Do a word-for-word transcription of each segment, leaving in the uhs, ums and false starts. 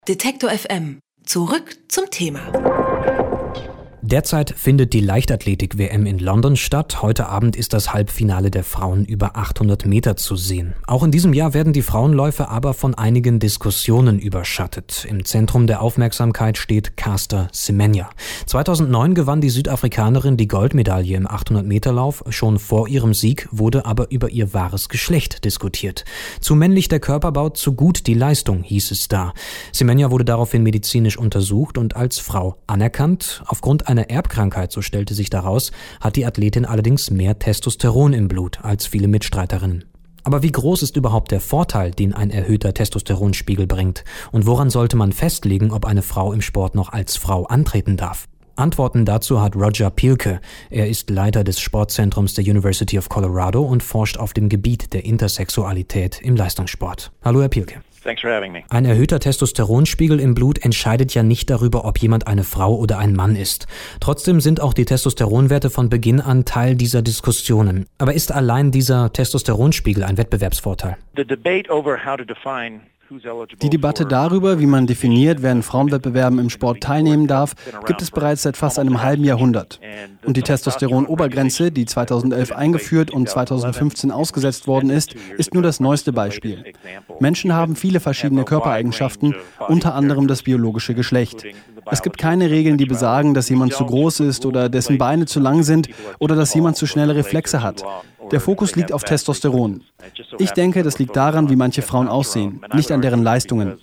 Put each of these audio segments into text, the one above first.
Detektor F M. Zurück zum Thema. Derzeit findet die Leichtathletik-W M in London statt. Heute Abend ist das Halbfinale der Frauen über achthundert Meter zu sehen. Auch in diesem Jahr werden die Frauenläufe aber von einigen Diskussionen überschattet. Im Zentrum der Aufmerksamkeit steht Caster Semenya. zweitausendneun gewann die Südafrikanerin die Goldmedaille im achthundert Meter Lauf. Schon vor ihrem Sieg wurde aber über ihr wahres Geschlecht diskutiert. Zu männlich der Körperbau, zu gut die Leistung, hieß es da. Semenya wurde daraufhin medizinisch untersucht und als Frau anerkannt. Aufgrund einer Erbkrankheit, so stellte sich daraus, hat die Athletin allerdings mehr Testosteron im Blut als viele Mitstreiterinnen. Aber wie groß ist überhaupt der Vorteil, den ein erhöhter Testosteronspiegel bringt? Und woran sollte man festlegen, ob eine Frau im Sport noch als Frau antreten darf? Antworten dazu hat Roger Pielke. Er ist Leiter des Sportzentrums der University of Colorado und forscht auf dem Gebiet der Intersexualität im Leistungssport. Hallo, Herr Pielke. Thanks for having me. Ein erhöhter Testosteronspiegel im Blut entscheidet ja nicht darüber, ob jemand eine Frau oder ein Mann ist. Trotzdem sind auch die Testosteronwerte von Beginn an Teil dieser Diskussionen. Aber ist allein dieser Testosteronspiegel ein Wettbewerbsvorteil? The debate over how to define Die Debatte darüber, wie man definiert, wer in Frauenwettbewerben im Sport teilnehmen darf, gibt es bereits seit fast einem halben Jahrhundert. Und die Testosteron-Obergrenze, die zweitausendelf eingeführt und zweitausendfünfzehn ausgesetzt worden ist, ist nur das neueste Beispiel. Menschen haben viele verschiedene Körpereigenschaften, unter anderem das biologische Geschlecht. Es gibt keine Regeln, die besagen, dass jemand zu groß ist oder dessen Beine zu lang sind oder dass jemand zu schnelle Reflexe hat. Der Fokus liegt auf Testosteron. Ich denke, das liegt daran, wie manche Frauen aussehen, nicht an deren Leistungen.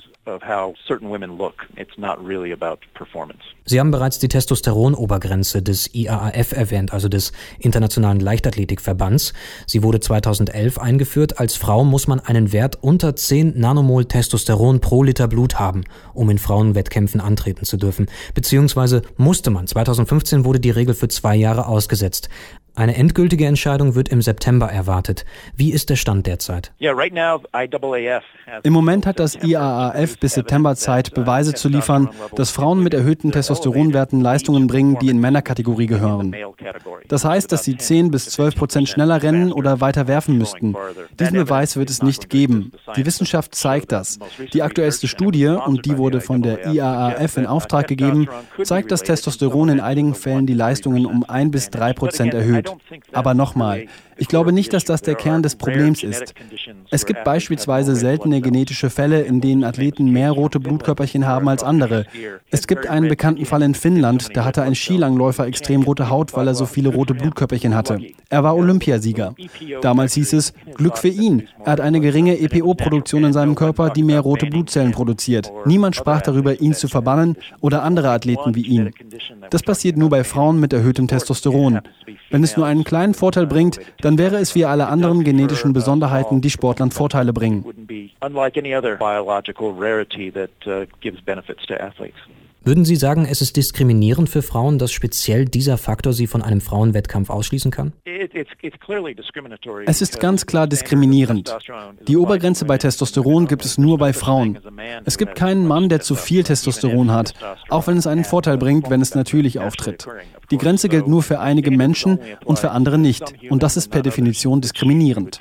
Sie haben bereits die Testosteron-Obergrenze des I A A F erwähnt, also des Internationalen Leichtathletikverbands. Sie wurde zweitausendelf eingeführt. Als Frau muss man einen Wert unter zehn Nanomol Testosteron pro Liter Blut haben, um in Frauenwettkämpfen antreten zu dürfen. Beziehungsweise musste man. zweitausendfünfzehn wurde die Regel für zwei Jahre ausgesetzt. Eine endgültige Entscheidung wird im September erwartet. Wie ist der Stand derzeit? Im Moment hat das I A A F bis September Zeit, Beweise zu liefern, dass Frauen mit erhöhten Testosteronwerten Leistungen bringen, die in Männerkategorie gehören. Das heißt, dass sie zehn bis zwölf Prozent schneller rennen oder weiter werfen müssten. Diesen Beweis wird es nicht geben. Die Wissenschaft zeigt das. Die aktuellste Studie, und die wurde von der I A A F in Auftrag gegeben, zeigt, dass Testosteron in einigen Fällen die Leistungen um ein bis drei Prozent erhöht. Aber nochmal, ich glaube nicht, dass das der Kern des Problems ist. Es gibt beispielsweise seltene genetische Fälle, in denen Athleten mehr rote Blutkörperchen haben als andere. Es gibt einen bekannten Fall in Finnland, da hatte ein Skilangläufer extrem rote Haut, weil er so viele rote Blutkörperchen hatte. Er war Olympiasieger. Damals hieß es, Glück für ihn. Er hat eine geringe E P O-Produktion in seinem Körper, die mehr rote Blutzellen produziert. Niemand sprach darüber, ihn zu verbannen oder andere Athleten wie ihn. Das passiert nur bei Frauen mit erhöhtem Testosteron. Wenn es nur einen kleinen Vorteil bringt, dann wäre es wie alle anderen genetischen Besonderheiten, die Sportlern Vorteile bringen. Würden Sie sagen, es ist diskriminierend für Frauen, dass speziell dieser Faktor sie von einem Frauenwettkampf ausschließen kann? Es ist ganz klar diskriminierend. Die Obergrenze bei Testosteron gibt es nur bei Frauen. Es gibt keinen Mann, der zu viel Testosteron hat, auch wenn es einen Vorteil bringt, wenn es natürlich auftritt. Die Grenze gilt nur für einige Menschen und für andere nicht. Und das ist per Definition diskriminierend.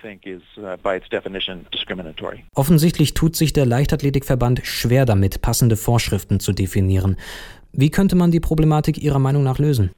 Offensichtlich tut sich der Leichtathletikverband schwer damit, passende Vorschriften zu definieren. Wie könnte man die Problematik Ihrer Meinung nach lösen?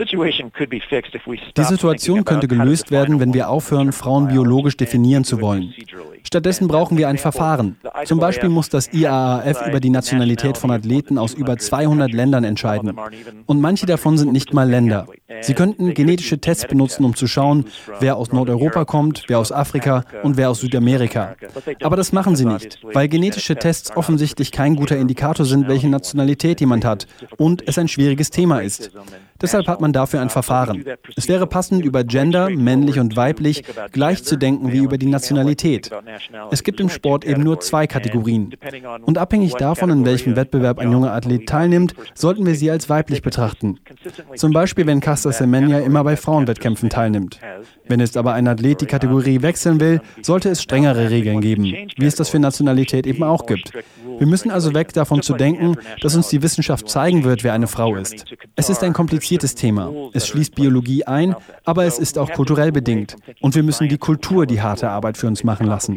Die Situation könnte gelöst werden, wenn wir aufhören, Frauen biologisch definieren zu wollen. Stattdessen brauchen wir ein Verfahren. Zum Beispiel muss das I A A F über die Nationalität von Athleten aus über zweihundert Ländern entscheiden. Und manche davon sind nicht mal Länder. Sie könnten genetische Tests benutzen, um zu schauen, wer aus Nordeuropa kommt, wer aus Afrika und wer aus Südamerika. Aber das machen sie nicht, weil genetische Tests offensichtlich kein guter Indikator sind, welche Nationalität jemand hat und es ein schwieriges Thema ist. Deshalb hat man dafür ein Verfahren. Es wäre passend, über Gender, männlich und weiblich, gleich zu denken wie über die Nationalität. Es gibt im Sport eben nur zwei Kategorien. Und abhängig davon, in welchem Wettbewerb ein junger Athlet teilnimmt, sollten wir sie als weiblich betrachten. Zum Beispiel, wenn Caster Semenya immer bei Frauenwettkämpfen teilnimmt. Wenn jetzt aber ein Athlet die Kategorie wechseln will, sollte es strengere Regeln geben, wie es das für Nationalität eben auch gibt. Wir müssen also weg davon zu denken, dass uns die Wissenschaft zeigen wird, wer eine Frau ist. Es ist ein kompliziertes kompliziertes Thema. Es schließt Biologie ein, aber es ist auch kulturell bedingt. Und wir müssen die Kultur die harte Arbeit für uns machen lassen.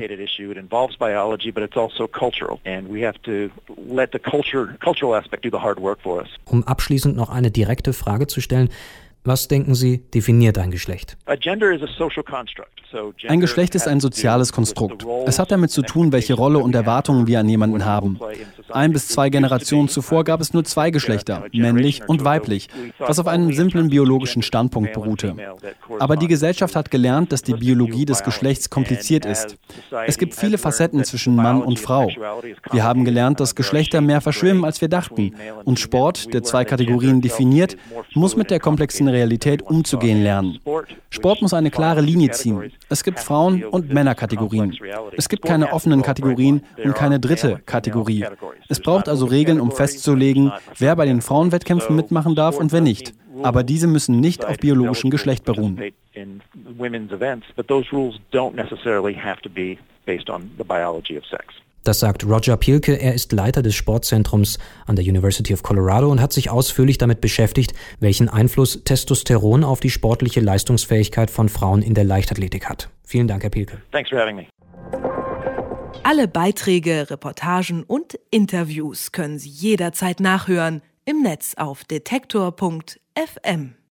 Um abschließend noch eine direkte Frage zu stellen: Was denken Sie, definiert ein Geschlecht? Ein Geschlecht ist ein soziales Konstrukt. Es hat damit zu tun, welche Rolle und Erwartungen wir an jemanden haben. Ein bis zwei Generationen zuvor gab es nur zwei Geschlechter, männlich und weiblich, was auf einem simplen biologischen Standpunkt beruhte. Aber die Gesellschaft hat gelernt, dass die Biologie des Geschlechts kompliziert ist. Es gibt viele Facetten zwischen Mann und Frau. Wir haben gelernt, dass Geschlechter mehr verschwimmen, als wir dachten. Und Sport, der zwei Kategorien definiert, muss mit der komplexen Realität umzugehen lernen. Sport muss eine klare Linie ziehen. Es gibt Frauen- und Männerkategorien. Es gibt keine offenen Kategorien und keine dritte Kategorie. Es braucht also Regeln, um festzulegen, wer bei den Frauenwettkämpfen mitmachen darf und wer nicht. Aber diese müssen nicht auf biologischem Geschlecht beruhen. Das sagt Roger Pielke. Er ist Leiter des Sportzentrums an der University of Colorado und hat sich ausführlich damit beschäftigt, welchen Einfluss Testosteron auf die sportliche Leistungsfähigkeit von Frauen in der Leichtathletik hat. Vielen Dank, Herr Pielke. Thanks for having me. Alle Beiträge, Reportagen und Interviews können Sie jederzeit nachhören im Netz auf detektor punkt f m.